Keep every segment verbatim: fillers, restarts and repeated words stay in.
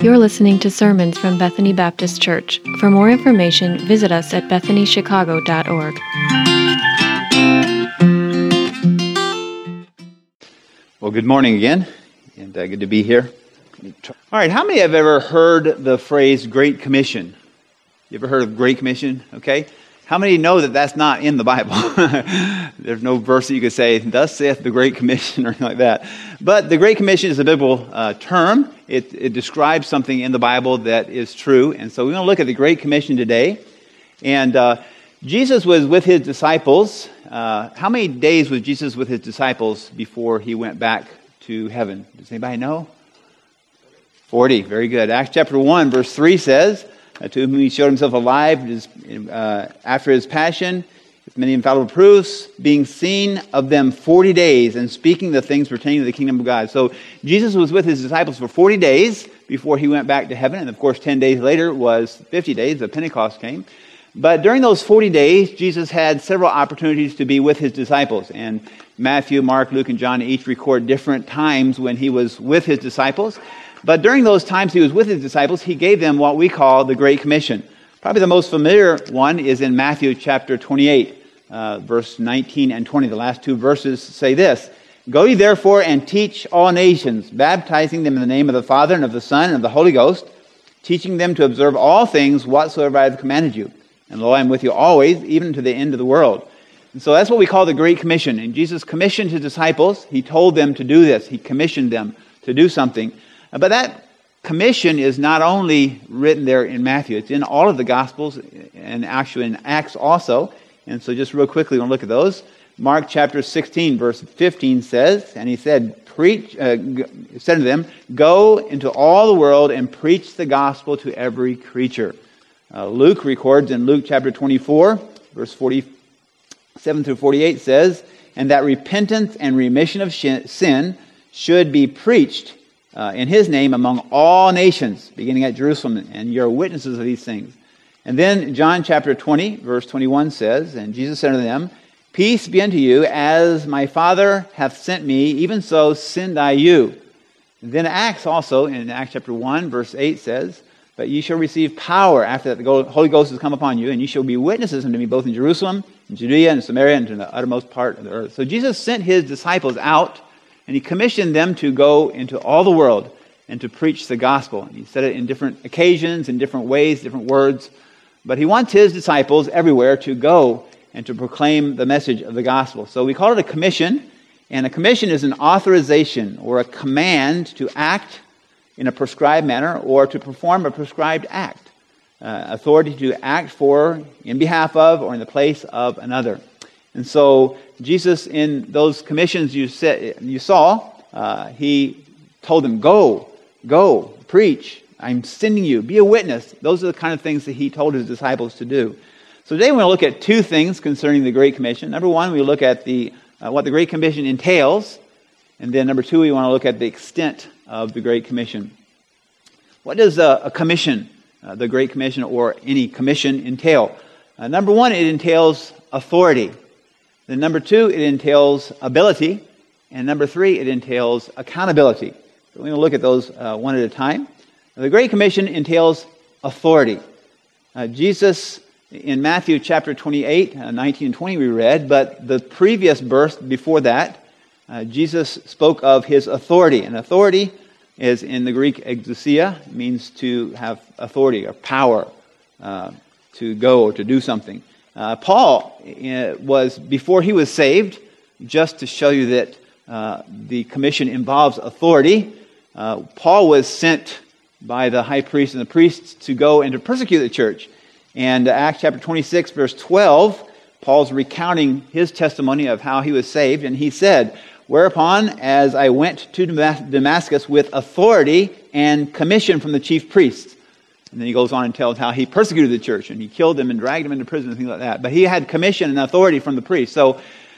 You're listening to sermons from Bethany Baptist Church. For more information, visit us at bethany chicago dot org. Well, good morning again, and uh, good to be here. All right, how many have ever heard the phrase Great Commission? You ever heard of Great Commission? Okay. How many know that that's not in the Bible? There's no verse that you could say, thus saith the Great Commission, or anything like that. But the Great Commission is a biblical uh, term. It, it describes something in the Bible that is true. And so we're going to look at the Great Commission today. And uh, Jesus was with his disciples. Uh, how many days was Jesus with his disciples before he went back to heaven? Does anybody know? forty. Very good. Acts chapter one, verse three says, Uh, to whom he showed himself alive uh, after his passion, with many infallible proofs, being seen of them forty days, and speaking the things pertaining to the kingdom of God. So Jesus was with his disciples for forty days before he went back to heaven. And of course, ten days later was fifty days, the Pentecost came. But during those forty days, Jesus had several opportunities to be with his disciples. And Matthew, Mark, Luke, and John each record different times when he was with his disciples. But during those times he was with his disciples, he gave them what we call the Great Commission. Probably the most familiar one is in Matthew chapter twenty-eight, uh, verse nineteen and twenty. The last two verses say this: Go ye therefore and teach all nations, baptizing them in the name of the Father and of the Son and of the Holy Ghost, teaching them to observe all things whatsoever I have commanded you. And lo, I am with you always, even to the end of the world. And so that's what we call the Great Commission. And Jesus commissioned his disciples. He told them to do this. He commissioned them to do something. But that commission is not only written there in Matthew, it's in all of the Gospels and actually in Acts also. And so just real quickly, we'll look at those. Mark chapter sixteen, verse fifteen says, and he said, "Preach," uh, said to them, "Go into all the world and preach the gospel to every creature." Uh, Luke records in Luke chapter twenty-four, verse forty-seven through forty-eight says, "And that repentance and remission of sin should be preached Uh, in his name among all nations, beginning at Jerusalem, and you're witnesses of these things." And then John chapter twenty, verse twenty-one says, "And Jesus said unto them, Peace be unto you, as my Father hath sent me, even so send I you." And then Acts also, in Acts chapter one, verse eight says, "But ye shall receive power after that the Holy Ghost has come upon you, and ye shall be witnesses unto me both in Jerusalem, in Judea, and Samaria, and to the uttermost part of the earth." So Jesus sent his disciples out, and he commissioned them to go into all the world and to preach the gospel. And he said it in different occasions, in different ways, different words. But he wants his disciples everywhere to go and to proclaim the message of the gospel. So we call it a commission. And a commission is an authorization or a command to act in a prescribed manner or to perform a prescribed act. Uh, authority to act for, in behalf of, or in the place of another. And so Jesus, in those commissions you said, you saw, uh, he told them, go, go, preach. I'm sending you. Be a witness. Those are the kind of things that he told his disciples to do. So today we're going to look at two things concerning the Great Commission. Number one, we look at the uh, what the Great Commission entails. And then number two, we want to look at the extent of the Great Commission. What does a, a commission, uh, the Great Commission or any commission entail? Uh, number one, it entails authority. Then number two, it entails ability. And number three, it entails accountability. So we're going to look at those uh, one at a time. The Great Commission entails authority. Uh, Jesus, in Matthew chapter twenty-eight, uh, nineteen and twenty we read, but the previous verse before that, uh, Jesus spoke of his authority. And authority is in the Greek exousia, means to have authority or power, uh, to go or to do something. Uh, Paul uh, was, before he was saved, just to show you that uh, the commission involves authority, uh, Paul was sent by the high priest and the priests to go and to persecute the church. And uh, Acts chapter twenty-six, verse twelve, Paul's recounting his testimony of how he was saved, and he said, "Whereupon, as I went to Damascus with authority and commission from the chief priests." And then he goes on and tells how he persecuted the church and he killed them and dragged them into prison and things like that. But he had commission and authority from the priest. So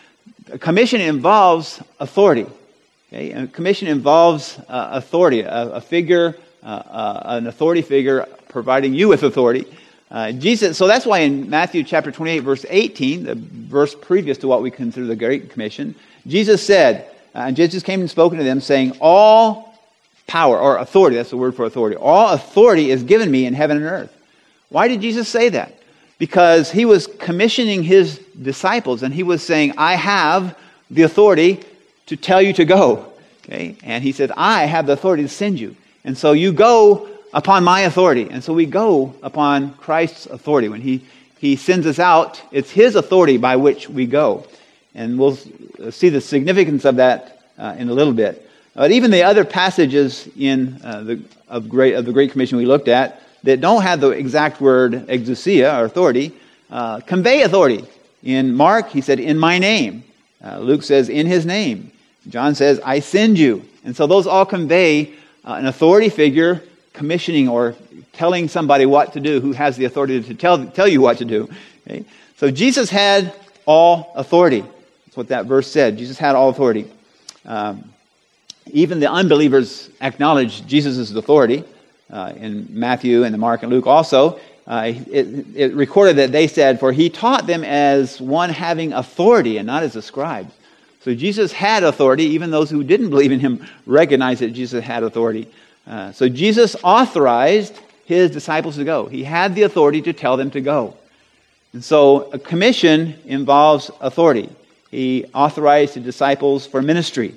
a commission involves authority. Okay? A commission involves uh, authority, a, a figure, uh, uh, an authority figure providing you with authority. Uh, Jesus. So that's why in Matthew chapter twenty-eight, verse eighteen, the verse previous to what we consider the Great Commission, Jesus said, uh, and Jesus came and spoke to them, saying, "All power, or authority. That's the word for authority. All authority is given me in heaven and earth. Why did Jesus say that? Because he was commissioning his disciples, and he was saying, I have the authority to tell you to go. Okay? And he said, I have the authority to send you. And so you go upon my authority. And so we go upon Christ's authority. When he, he sends us out, it's his authority by which we go. And we'll see the significance of that uh, in a little bit. But even the other passages in uh, the of great of the Great Commission we looked at that don't have the exact word exousia, or authority, uh, convey authority. In Mark, he said, in my name. Uh, Luke says, in his name. John says, I send you. And so those all convey uh, an authority figure commissioning or telling somebody what to do who has the authority to tell, tell you what to do. Okay? So Jesus had all authority. That's what that verse said. Jesus had all authority. Um, even the unbelievers acknowledged Jesus' authority. Uh, in Matthew and Mark and Luke also, uh, it, it recorded that they said, for he taught them as one having authority and not as a scribe. So Jesus had authority. Even those who didn't believe in him recognized that Jesus had authority. Uh, so Jesus authorized his disciples to go. He had the authority to tell them to go. And so a commission involves authority. He authorized the disciples for ministry.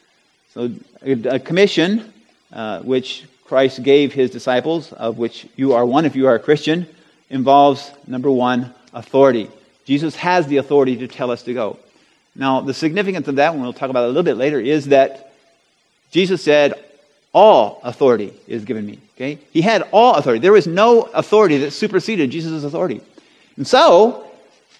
So a, a commission, uh, which Christ gave his disciples, of which you are one if you are a Christian, involves, number one, authority. Jesus has the authority to tell us to go. Now, the significance of that, and we'll talk about it a little bit later, is that Jesus said, all authority is given me. Okay? He had all authority. There was no authority that superseded Jesus' authority. And so,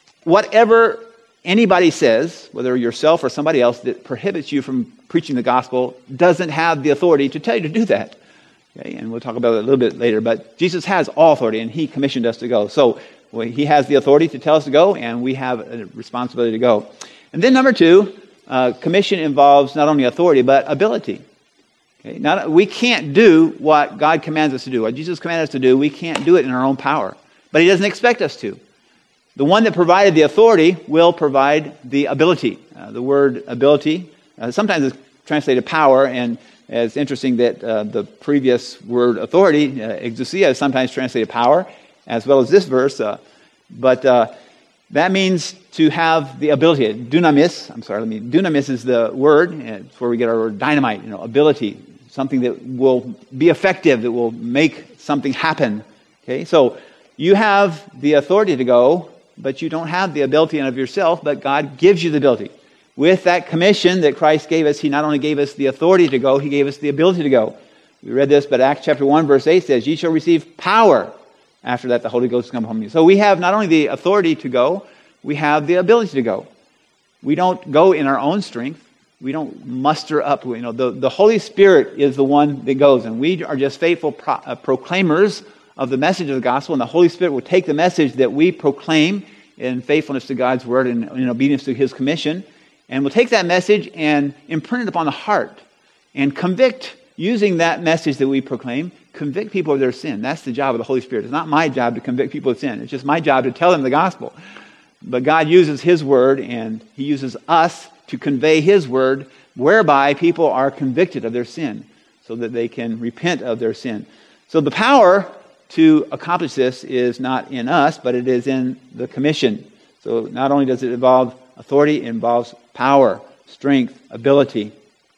whatever anybody says, whether yourself or somebody else, that prohibits you from preaching the gospel, doesn't have the authority to tell you to do that. Okay, and we'll talk about it a little bit later, but Jesus has all authority, and he commissioned us to go. So well, he has the authority to tell us to go, and we have a responsibility to go. And then number two, uh, commission involves not only authority, but ability. Okay, not, we can't do what God commands us to do. What Jesus commanded us to do, we can't do it in our own power. But he doesn't expect us to. The one that provided the authority will provide the ability. Uh, the word ability, uh, sometimes it's translated power, and it's interesting that uh, the previous word authority, uh, exousia, is sometimes translated power, as well as this verse. Uh, but uh, that means to have the ability. Dunamis, I'm sorry, let me, dunamis is the word. It's where we get our word dynamite, you know, ability. Something that will be effective, that will make something happen. Okay, so you have the authority to go, but you don't have the ability in of yourself, but God gives you the ability. With that commission that Christ gave us, he not only gave us the authority to go, he gave us the ability to go. We read this, but Acts chapter one, verse eight says, ye shall receive power. After that, the Holy Ghost will come upon you. So we have not only the authority to go, we have the ability to go. We don't go in our own strength. We don't muster up. You know, the, the Holy Spirit is the one that goes, and we are just faithful pro, uh, proclaimers of the message of the gospel, and the Holy Spirit will take the message that we proclaim in faithfulness to God's word and in obedience to his commission, and we'll take that message and imprint it upon the heart and convict, using that message that we proclaim, convict people of their sin. That's the job of the Holy Spirit. It's not my job to convict people of sin. It's just my job to tell them the gospel. But God uses his word, and he uses us to convey his word, whereby people are convicted of their sin so that they can repent of their sin. So the power to accomplish this is not in us, but it is in the commission. So not only does it involve authority, it involves power, strength, ability.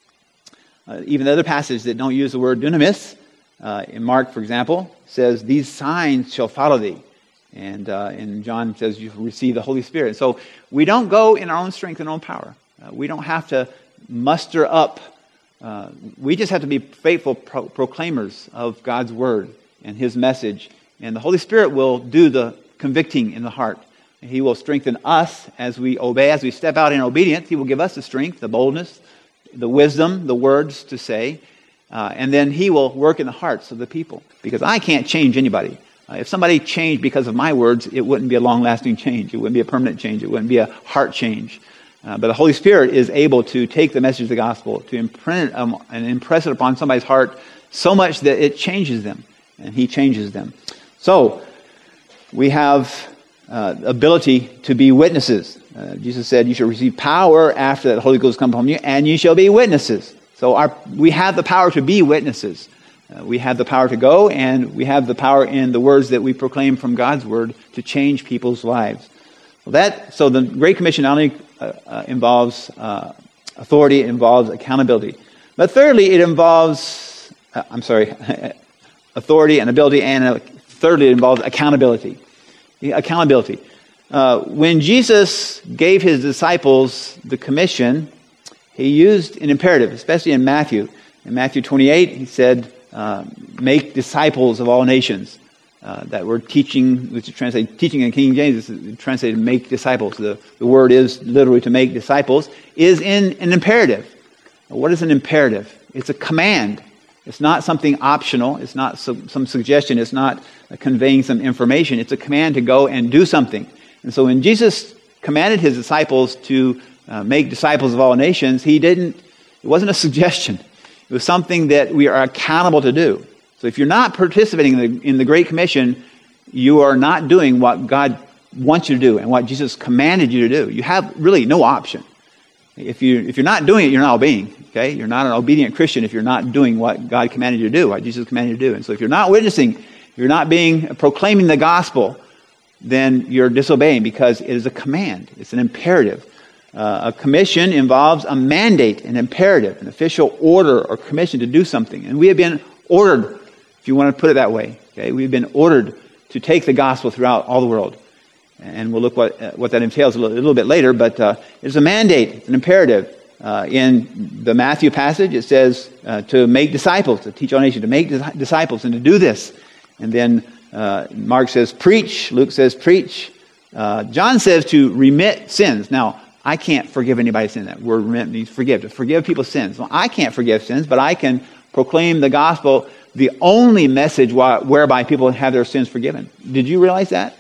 Uh, even the other passages that don't use the word dunamis, uh, in Mark, for example, says, these signs shall follow thee. And uh, in John, it says, you receive the Holy Spirit. So we don't go in our own strength and own power. Uh, we don't have to muster up. Uh, we just have to be faithful pro- proclaimers of God's word and his message. And the Holy Spirit will do the convicting in the heart. He will strengthen us as we obey, as we step out in obedience. He will give us the strength, the boldness, the wisdom, the words to say. Uh, and then he will work in the hearts of the people. Because I can't change anybody. Uh, if somebody changed because of my words, it wouldn't be a long-lasting change. It wouldn't be a permanent change. It wouldn't be a heart change. Uh, but the Holy Spirit is able to take the message of the gospel, to imprint it um, and impress it upon somebody's heart so much that it changes them. And he changes them. So, we have uh, ability to be witnesses. Uh, Jesus said, you shall receive power after that the Holy Ghost comes upon you, and you shall be witnesses. So our, we have the power to be witnesses. Uh, we have the power to go, and we have the power in the words that we proclaim from God's word to change people's lives. Well, that so the Great Commission not only uh, uh, involves uh, authority, it involves accountability. But thirdly, it involves, uh, I'm sorry, authority and ability, and uh, thirdly, it involves accountability. Accountability. Uh, when Jesus gave his disciples the commission, he used an imperative, especially in Matthew. In Matthew twenty-eight, he said, uh, make disciples of all nations. Uh, that word teaching, which is translated teaching in King James, is translated make disciples. The, the word is literally to make disciples, is in an imperative. What is an imperative? It's a command. It's not something optional. It's not some, some suggestion. It's not uh, conveying some information. It's a command to go and do something. And so when Jesus commanded his disciples to uh, make disciples of all nations, he didn't, it wasn't a suggestion. It was something that we are accountable to do. So if you're not participating in the, in the Great Commission, you are not doing what God wants you to do and what Jesus commanded you to do. You have really no option. If, you, if you're not doing it, you're not obeying. Okay? You're not an obedient Christian if you're not doing what God commanded you to do, what Jesus commanded you to do. And so if you're not witnessing, you're not being proclaiming the gospel, then you're disobeying because it is a command. It's an imperative. Uh, a commission involves a mandate, an imperative, an official order or commission to do something. And we have been ordered, if you want to put it that way. Okay? We've been ordered to take the gospel throughout all the world. And we'll look what uh, what that entails a little, a little bit later, but uh, it's a mandate, it's an imperative. Uh, in the Matthew passage, it says uh, to make disciples, to teach all nations, to make dis- disciples, and to do this. And then uh, Mark says preach, Luke says preach. Uh, John says to remit sins. Now, I can't forgive anybody's sin. That word remit means forgive, to forgive people's sins. Well, I can't forgive sins, but I can proclaim the gospel, the only message wh- whereby people have their sins forgiven. Did you realize that?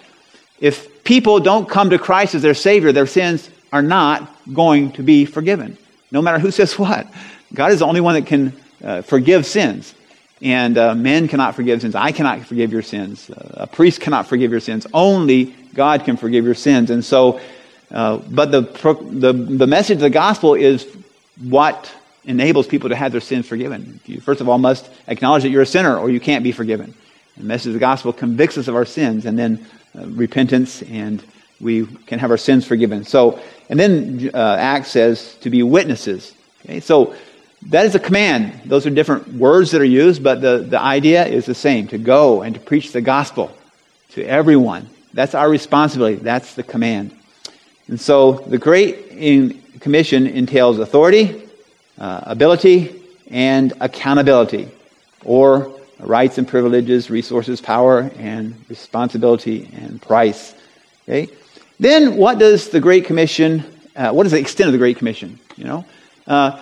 If people don't come to Christ as their Savior, their sins are not going to be forgiven. No matter who says what. God is the only one that can uh, forgive sins. And uh, men cannot forgive sins. I cannot forgive your sins. Uh, a priest cannot forgive your sins. Only God can forgive your sins. And so, uh, but the, the the message of the gospel is what enables people to have their sins forgiven. You first of all must acknowledge that you're a sinner or you can't be forgiven. The message of the gospel convicts us of our sins, and then uh, repentance, and we can have our sins forgiven. So, and then uh, Acts says to be witnesses. Okay, so that is a command. Those are different words that are used, but the, the idea is the same, to go and to preach the gospel to everyone. That's our responsibility. That's the command. And so the Great Commission entails authority, uh, ability, and accountability, or rights and privileges, resources, power, and responsibility and price. Okay. Then what does the Great Commission, uh, what is the extent of the Great Commission? You know, uh,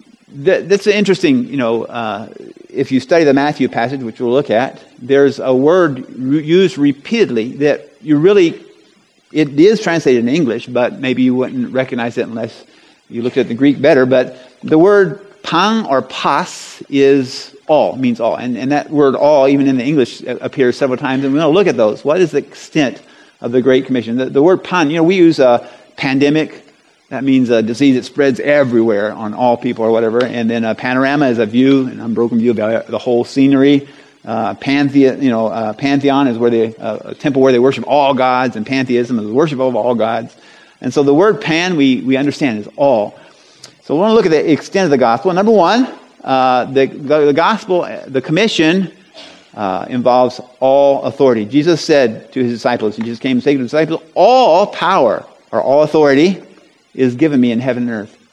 th- that's interesting, you know, uh, if you study the Matthew passage, which we'll look at, there's a word re- used repeatedly that you really, it is translated in English, but maybe you wouldn't recognize it unless you looked at the Greek better. But the word pan or pas is all, means all. And, and that word all, even in the English, appears several times. And we're going to look at those. What is the extent of the Great Commission? The, the word pan, you know, we use a pandemic. That means a disease that spreads everywhere on all people or whatever. And then a panorama is a view, an unbroken view of the whole scenery. Uh, pantheon, you know, uh, pantheon is where they, uh, a temple where they worship all gods, and pantheism is the worship of all gods. And so the word pan, we, we understand, is all. So we want to look at the extent of the gospel. Number one, uh, the, the, the gospel, the commission uh, involves all authority. Jesus said to his disciples, he just came and said to his disciples, all power or all authority is given me in heaven and earth.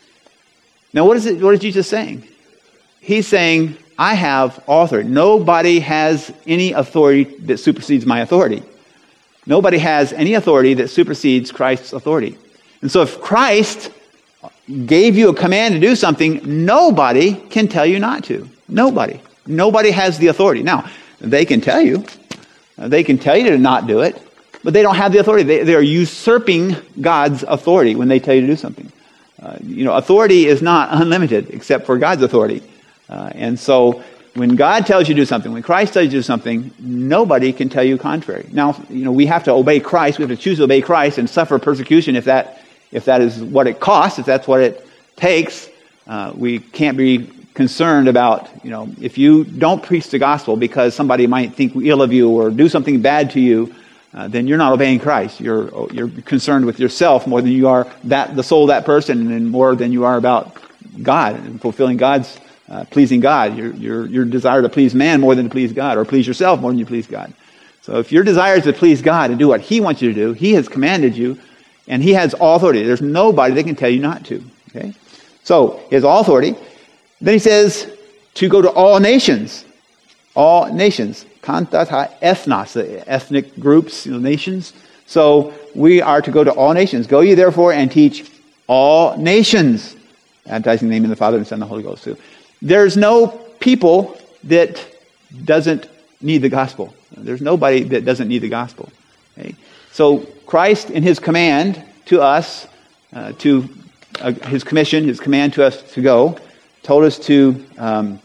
Now what is it? What is Jesus saying? He's saying, I have all authority. Nobody has any authority that supersedes my authority. Nobody has any authority that supersedes Christ's authority. And so if Christ gave you a command to do something, nobody can tell you not to. Nobody. Nobody has the authority. Now, they can tell you. They can tell you to not do it, but they don't have the authority. They, they are usurping God's authority when they tell you to do something. Uh, you know, authority is not unlimited except for God's authority. Uh, and so when God tells you to do something, when Christ tells you to do something, nobody can tell you contrary. Now, you know, we have to obey Christ. We have to choose to obey Christ and suffer persecution if that if that is what it costs, if that's what it takes. Uh, we can't be concerned about, you know, if you don't preach the gospel because somebody might think ill of you or do something bad to you, uh, then you're not obeying Christ. You're you're concerned with yourself more than you are that the soul of that person, and more than you are about God and fulfilling God's uh, pleasing God. Your your your desire to please man more than to please God, or please yourself more than you please God. So if your desire is to please God and do what He wants you to do, He has commanded you, and He has all authority. There's nobody that can tell you not to. Okay, so He has all authority. Then He says to go to all nations, all nations, kantata ethnos, the ethnic groups, you know, nations. So we are to go to all nations. Go ye therefore and teach all nations, baptizing the name of the Father and Son and the Holy Ghost too. There's no people that doesn't need the gospel. There's nobody that doesn't need the gospel. Okay? So Christ, in His command to us, uh, to uh, His commission, His command to us to go, told us to um,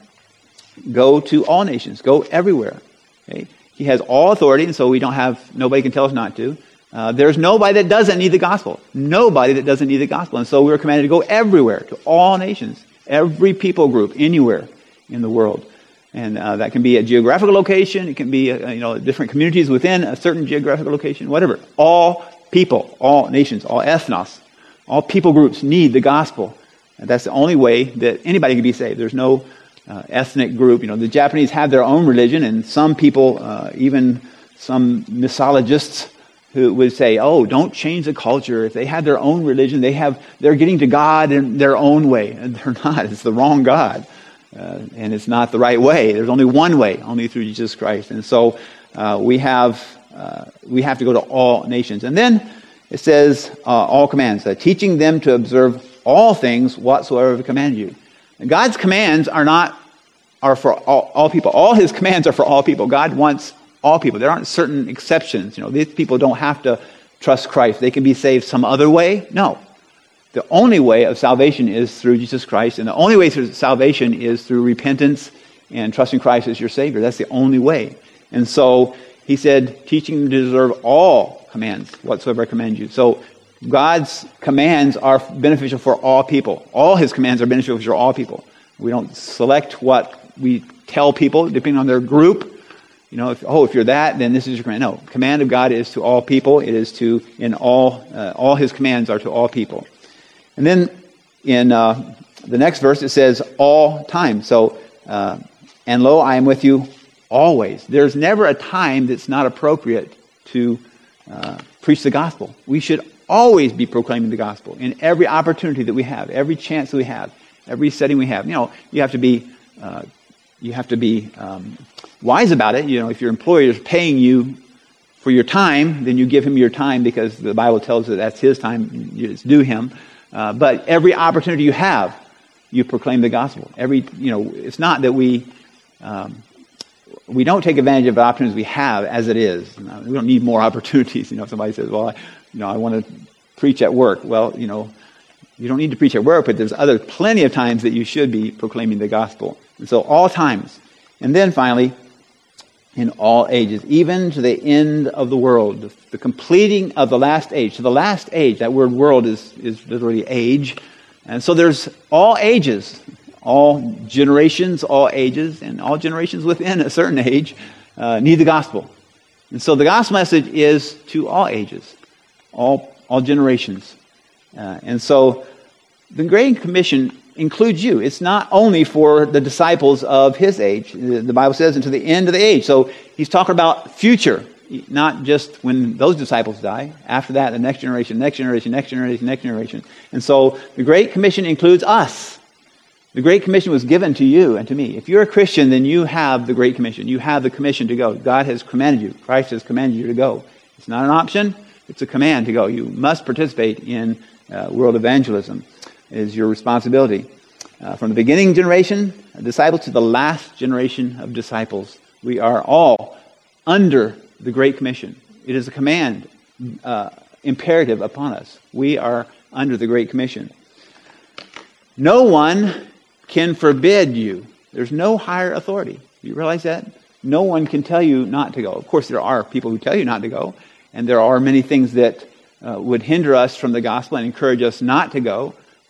go to all nations, go everywhere. Okay? He has all authority, and so we don't have, nobody can tell us not to. Uh, there's nobody that doesn't need the gospel. Nobody that doesn't need the gospel. And so we're commanded to go everywhere, to all nations, every people group, anywhere in the world. And uh, that can be a geographical location. It can be, uh, you know, different communities within a certain geographical location, whatever. All people, all nations, all ethnos, all people groups need the gospel. And that's the only way that anybody can be saved. There's no uh, ethnic group. You know, the Japanese have their own religion, and some people, uh, even some misologists, who would say, "Oh, don't change the culture. If they had their own religion, they have they're getting to God in their own way." And they're not. It's the wrong God, uh, and it's not the right way. There's only one way, only through Jesus Christ. And so uh, we have uh, we have to go to all nations. And then it says uh, all commands, uh, teaching them to observe all things whatsoever I command you. And God's commands are not are for all, all people. All His commands are for all people. God wants all people. There aren't certain exceptions. You know, these people don't have to trust Christ. They can be saved some other way. No. The only way of salvation is through Jesus Christ, and the only way through salvation is through repentance and trusting Christ as your Savior. That's the only way. And so He said, teaching them to observe all commands whatsoever I command you. So God's commands are beneficial for all people. All His commands are beneficial for all people. We don't select what we tell people depending on their group. You know, if, oh, if you're that, then this is your command. No, command of God is to all people. It is to, in all, uh, all His commands are to all people. And then in uh, the next verse, it says all time. So, uh, and lo, I am with you always. There's never a time that's not appropriate to uh, preach the gospel. We should always be proclaiming the gospel in every opportunity that we have, every chance that we have, every setting we have. You know, you have to be, uh, you have to be um, wise about it. You know, if your employer is paying you for your time, then you give him your time because the Bible tells us that that's his time; it's due him. Uh, but every opportunity you have, you proclaim the gospel. Every, you know, it's not that we um, we don't take advantage of the opportunities we have as it is. You know, we don't need more opportunities. You know, if somebody says, "Well, I, you know, I want to preach at work," well, you know, you don't need to preach at work, but there's other plenty of times that you should be proclaiming the gospel. And so, all times, and then finally, in all ages, even to the end of the world, the, the completing of the last age. To the last age, that word "world" is is literally age, and so there's all ages. All generations, all ages, and all generations within a certain age uh, need the gospel. And so the gospel message is to all ages, all all generations. Uh, and so the Great Commission includes you. It's not only for the disciples of His age. The, the Bible says, until the end of the age. So He's talking about future, not just when those disciples die. After that, the next generation, next generation, next generation, next generation. And so the Great Commission includes us. The Great Commission was given to you and to me. If you're a Christian, then you have the Great Commission. You have the commission to go. God has commanded you. Christ has commanded you to go. It's not an option. It's a command to go. You must participate in uh, world evangelism. It is your responsibility. Uh, from the beginning generation, a disciple, to the last generation of disciples, we are all under the Great Commission. It is a command, uh, imperative upon us. We are under the Great Commission. No one can forbid you. There's no higher authority. You realize that? No one can tell you not to go. Of course, there are people who tell you not to go, and there are many things that uh, would hinder us from the gospel and encourage us not to go.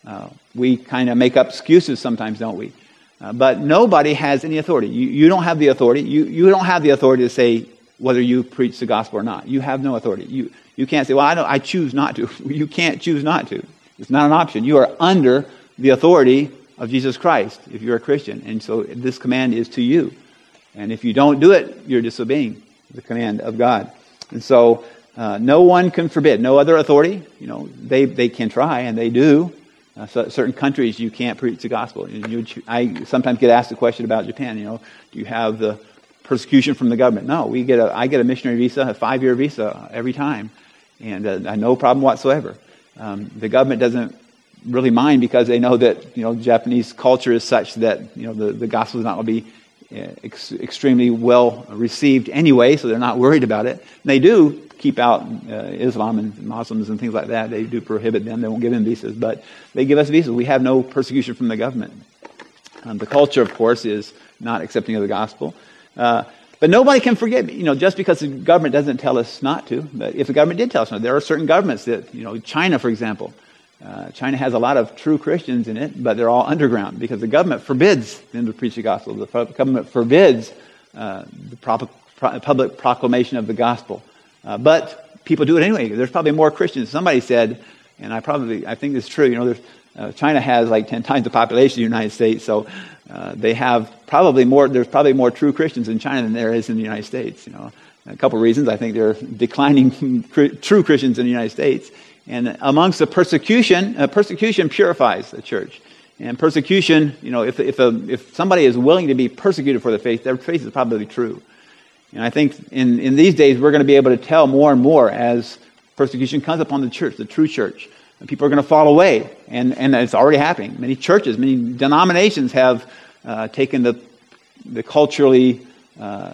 Uh, we kind of make up excuses sometimes, don't we? Uh, but nobody has any authority. You, you don't have the authority. You, you don't have the authority to say whether you preach the gospel or not. You have no authority. You you can't say, well, I don't. I choose not to. You can't choose not to. It's not an option. You are under the authority of Jesus Christ if you're a Christian. And so this command is to you. And if you don't do it, you're disobeying the command of God. And so uh, no one can forbid. No other authority. You know, they, they can try, and they do. Uh, so certain countries, you can't preach the gospel. You, I sometimes get asked a question about Japan. You know, do you have the persecution from the government? No, we get a. I get a missionary visa, a five-year visa every time, and uh, no problem whatsoever. Um, the government doesn't really mind because they know that you know Japanese culture is such that you know the, the gospel is not going to be ex- extremely well received anyway, so they're not worried about it. And they do keep out uh, Islam and Muslims and things like that. They do prohibit them. They won't give them visas, but they give us visas. We have no persecution from the government. Um, the culture, of course, is not accepting of the gospel. Uh, but nobody can forget, you know, just because the government doesn't tell us not to. But if the government did tell us not, there are certain governments that, you know, China, for example. Uh, China has a lot of true Christians in it, but they're all underground because the government forbids them to preach the gospel. The government forbids uh, the pro- pro- public proclamation of the gospel. Uh, but people do it anyway. There's probably more Christians. Somebody said, and I probably, I think this is true, you know, there's, uh, China has like ten times the population of the United States, so uh, they have probably more, there's probably more true Christians in China than there is in the United States, you know. A couple of reasons. I think there are declining true Christians in the United States. And amongst the persecution, uh, persecution purifies the church. And persecution, you know, if if a, if somebody is willing to be persecuted for their faith, their faith is probably true. And I think in, in these days we're going to be able to tell more and more as persecution comes upon the church, the true church. And people are going to fall away. And, and it's already happening. Many churches, many denominations have uh, taken the the culturally uh,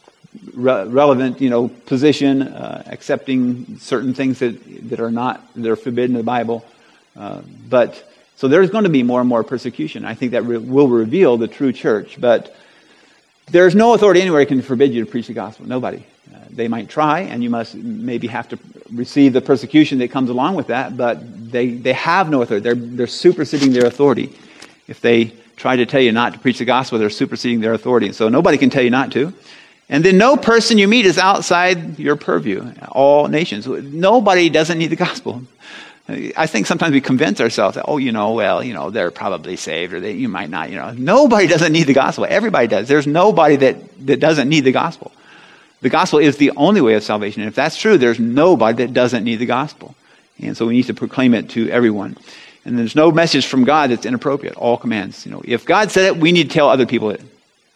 re- relevant, you know, position, uh, accepting certain things that, that are not, that are forbidden in the Bible. Uh, but so there's going to be more and more persecution. I think that re- will reveal the true church. But there's no authority anywhere that can forbid you to preach the gospel. Nobody. Uh, they might try, and you must maybe have to receive the persecution that comes along with that, but they, they have no authority. They're, they're superseding their authority. If they try to tell you not to preach the gospel, they're superseding their authority. So nobody can tell you not to. And then no person you meet is outside your purview. All nations. Nobody doesn't need the gospel. I think sometimes we convince ourselves that, oh, you know, well, you know, they're probably saved, or they, you might not, you know. Nobody doesn't need the gospel. Everybody does. There's nobody that, that doesn't need the gospel. The gospel is the only way of salvation. And if that's true, there's nobody that doesn't need the gospel. And so we need to proclaim it to everyone. And there's no message from God that's inappropriate. All commands. You know, if God said it, we need to tell other people it.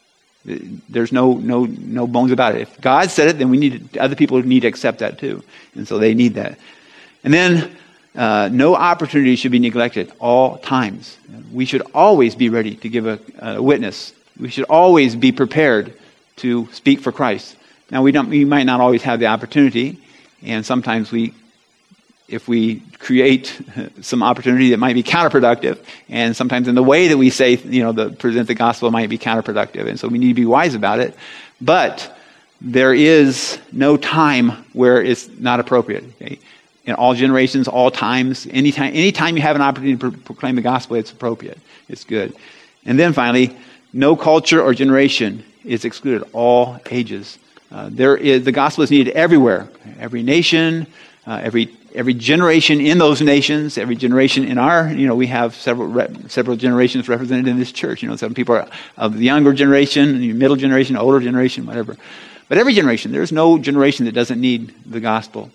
There's no no no bones about it. If God said it, then we need to, other people need to accept that too. And so they need that. And then Uh, no opportunity should be neglected at all times. We should always be ready to give a, a witness. We should always be prepared to speak for Christ. Now, we don't. We might not always have the opportunity, and sometimes we, if we create some opportunity that might be counterproductive, and sometimes in the way that we say, you know, the present the gospel might be counterproductive, and so we need to be wise about it. But there is no time where it's not appropriate. Okay? In all generations, all times, anytime, anytime you have an opportunity to pro- proclaim the gospel, it's appropriate. It's good. And then finally, no culture or generation is excluded. All ages. Uh, there is the gospel is needed everywhere. Every nation, uh, every every generation in those nations, every generation in our, you know, we have several re- several generations represented in this church. You know, some people are of the younger generation, middle generation, older generation, whatever. But every generation, there's no generation that doesn't need the gospel.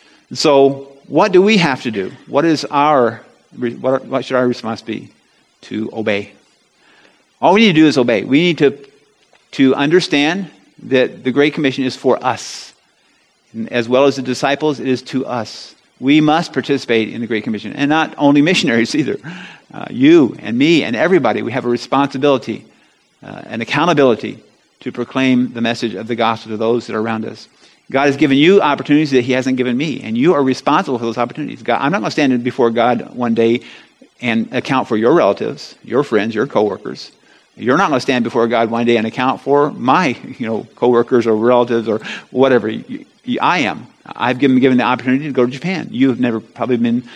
So, what do we have to do? What is our what, what should our response be? To obey. All we need to do is obey. We need to to understand that the Great Commission is for us, and as well as the disciples. It is to us. We must participate in the Great Commission, and not only missionaries either. Uh, you and me and everybody. We have a responsibility, uh, an accountability to proclaim the message of the gospel to those that are around us. God has given you opportunities that he hasn't given me, and you are responsible for those opportunities. God, I'm not going to stand before God one day and account for your relatives, your friends, your coworkers. You're not going to stand before God one day and account for my, you know, coworkers or relatives or whatever. I am. I've given given the opportunity to go to Japan. You have never probably been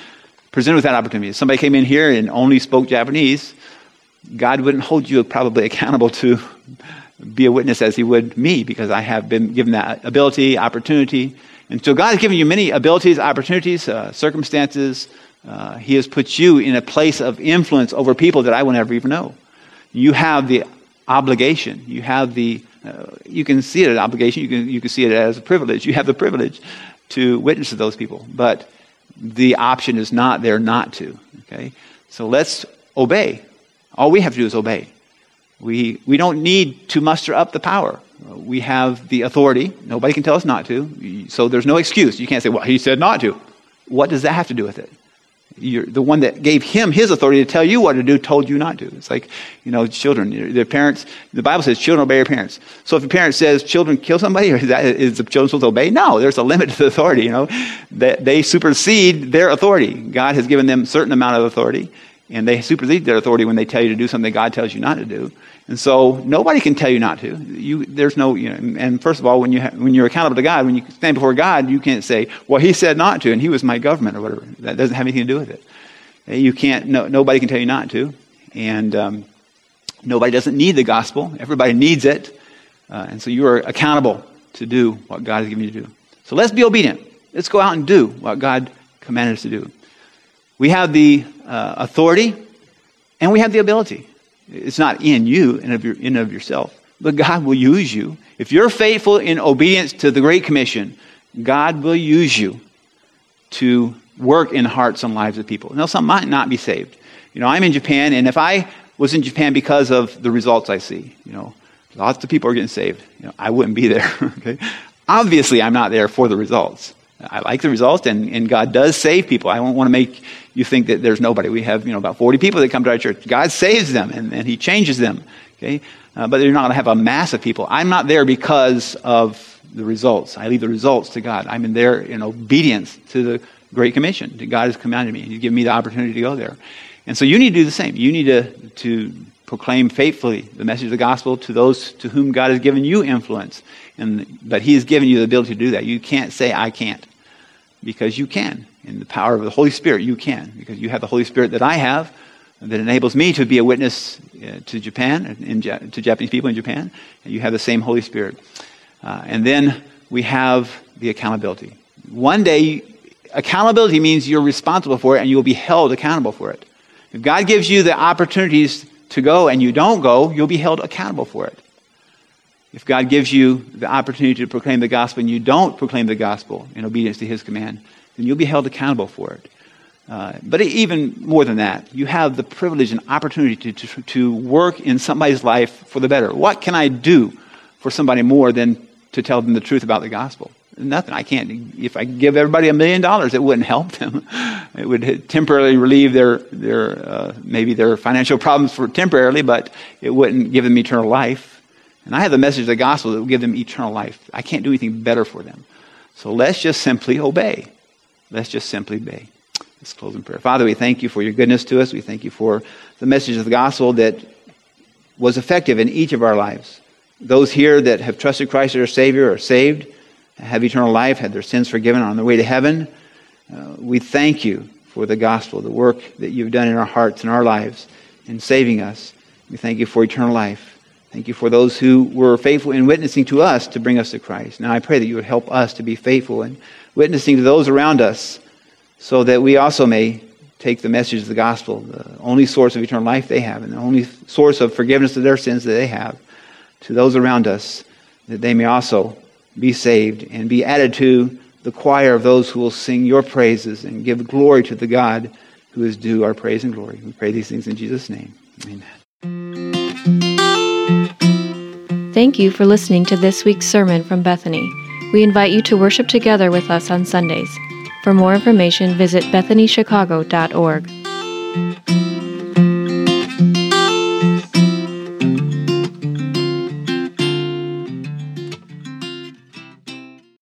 presented with that opportunity. If somebody came in here and only spoke Japanese, God wouldn't hold you probably accountable to be a witness as he would me, because I have been given that ability, opportunity. And so God has given you many abilities, opportunities, uh, circumstances. Uh, he has put you in a place of influence over people that I will never even know. You have the obligation. You have the, uh, you can see it as an obligation. You can, you can see it as a privilege. You have the privilege to witness to those people. But the option is not there not to. Okay? So let's obey. All we have to do is obey. We we don't need to muster up the power. We have the authority. Nobody can tell us not to. So there's no excuse. You can't say, well, he said not to. What does that have to do with it? You're, the one that gave him his authority to tell you what to do told you not to. It's like, you know, children, their parents, the Bible says children obey their parents. So if a parent says children kill somebody, or is, that, is the children supposed to obey? No, there's a limit to the authority, you know. That they supersede their authority. God has given them a certain amount of authority, and they supersede their authority when they tell you to do something God tells you not to do. And so nobody can tell you not to. You, there's no, you know. And first of all, when you ha- when you're accountable to God, when you stand before God, you can't say, "Well, he said not to, and he was my government," or whatever. That doesn't have anything to do with it. You can't. No, nobody can tell you not to, and um, nobody doesn't need the gospel. Everybody needs it, uh, and so you are accountable to do what God has given you to do. So let's be obedient. Let's go out and do what God commanded us to do. We have the uh, authority, and we have the ability. It's not in you and of your in of yourself, but God will use you. If you're faithful in obedience to the Great Commission, God will use you to work in hearts and lives of people. Now, some might not be saved. You know, I'm in Japan, and if I was in Japan because of the results I see, you know, lots of people are getting saved. You know, I wouldn't be there. Okay, obviously, I'm not there for the results. I like the results, and, and God does save people. I don't want to make you think that there's nobody. We have, you know, about forty people that come to our church. God saves them, and, and he changes them. Okay, uh, but you're not going to have a mass of people. I'm not there because of the results. I leave the results to God. I'm in there in obedience to the Great Commission that God has commanded me. He's given me the opportunity to go there. And so you need to do the same. You need to, to proclaim faithfully the message of the gospel to those to whom God has given you influence. And but he has given you the ability to do that. You can't say, I can't. Because you can. In the power of the Holy Spirit, you can. Because you have the Holy Spirit that I have that enables me to be a witness uh, to Japan, in, to Japanese people in Japan. And you have the same Holy Spirit. Uh, and then we have the accountability. One day, accountability means you're responsible for it and you will be held accountable for it. If God gives you the opportunities to go and you don't go, you'll be held accountable for it. If God gives you the opportunity to proclaim the gospel and you don't proclaim the gospel in obedience to his command, then you'll be held accountable for it. Uh, but even more than that, you have the privilege and opportunity to, to, to work in somebody's life for the better. What can I do for somebody more than to tell them the truth about the gospel? Nothing. I can't. If I give everybody a million dollars, it wouldn't help them. It would temporarily relieve their their uh, maybe their financial problems for temporarily, but it wouldn't give them eternal life. And I have the message of the gospel that will give them eternal life. I can't do anything better for them. So let's just simply obey. Let's just simply obey. Let's close in prayer. Father, we thank you for your goodness to us. We thank you for the message of the gospel that was effective in each of our lives. Those here that have trusted Christ as their Savior are saved, have eternal life, had their sins forgiven, are on their way to heaven. Uh, we thank you for the gospel, the work that you've done in our hearts and our lives in saving us. We thank you for eternal life. Thank you for those who were faithful in witnessing to us to bring us to Christ. Now I pray that you would help us to be faithful in witnessing to those around us so that we also may take the message of the gospel, the only source of eternal life they have and the only source of forgiveness of their sins that they have, to those around us, that they may also be saved and be added to the choir of those who will sing your praises and give glory to the God who is due our praise and glory. We pray these things in Jesus' name. Amen. Thank you for listening to this week's sermon from Bethany. We invite you to worship together with us on Sundays. For more information, visit bethany chicago dot org.